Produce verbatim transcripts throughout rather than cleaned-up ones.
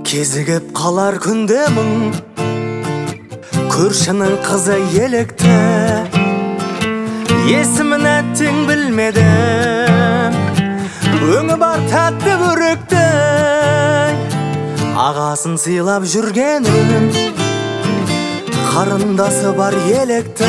Кезігіп қалар күнде мұң, көршінің қызы елікті, есімін әттең білмедім, өңі бар тәтті бүрікті. Ағасын сыйлап жүргенім, қарындасы бар елікті,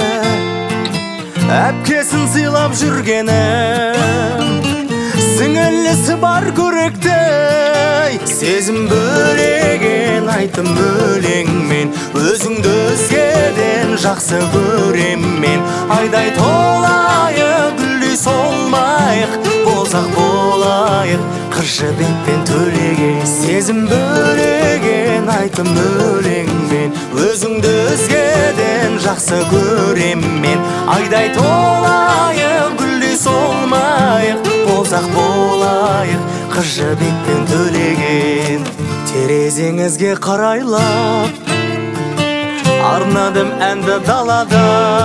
әпкесін сыйлап жүргенім, сіңілісі бар көрікті. Сезім бөлеген айтым өлеңмен, өзіңді өзгеден жақсы көрем мен. Айдай толайық, гүлдей солмайық, болсақ болайық, қыз жібек пен төлеге. Сезім бөлеген айтым өлеңмен, өзіңді өзгеден жақсы көрем мен. Айдай толайық, гүлдей солмайық, болсақ болайық, қыз жібек пен төлеген. Терезеңізге қарайлап арнадым әнді далада,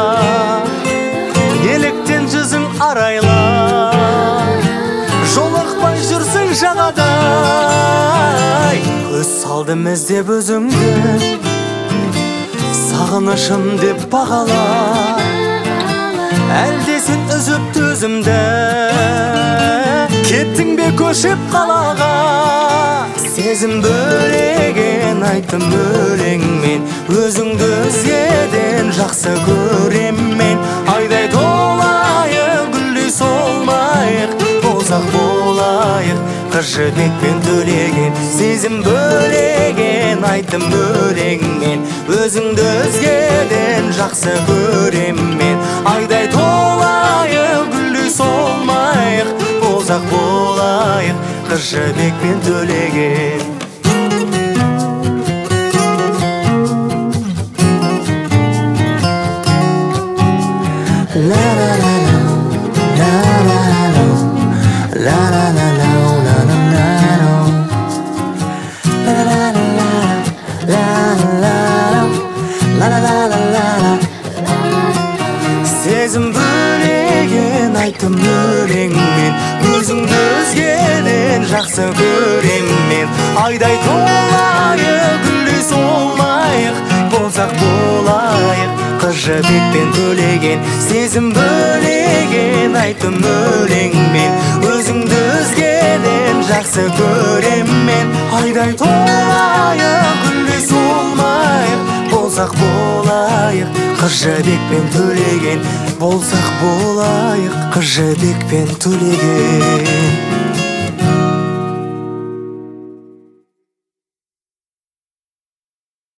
неліктен жүзің арайлап жолықпай жүрсің жағада. Көз салдым іздеп өзіңді, сағынышым деп бағала, әлде сен үзіп төзімді, кеттің бе көшіп қалаға. Сезім бөлеген айтым өлеңмен, өзіңді өзгеден жақсы көрем мен. Айдай толайық, гүлдей солмайық, болсақ болайық, қыз жібек пен төлеген. Сезім бөлеген айтым өлеңмен, өзіңді өзгеден жақсы көрем мен. Айдай толайық, гүлдей солмайық, болсақ болайық, қыз жібек пен төлеген. Сезім бөлеген айтым өлеңмен, өзіңді өзгеден жақсы көрем мен. Айдай толайық, гүлдей солмайық, болсақ болайық, қыз жібек пен төлеген. Сезім бөлеген айтым өлеңмен, өзіңді өзгеден жақсы көрем мен. Айдай толайық, гүлдей солмайық, болсақ болайық, қыз жібек пен төлеген. Болсақ болайық, қыз жібек пен төлеген.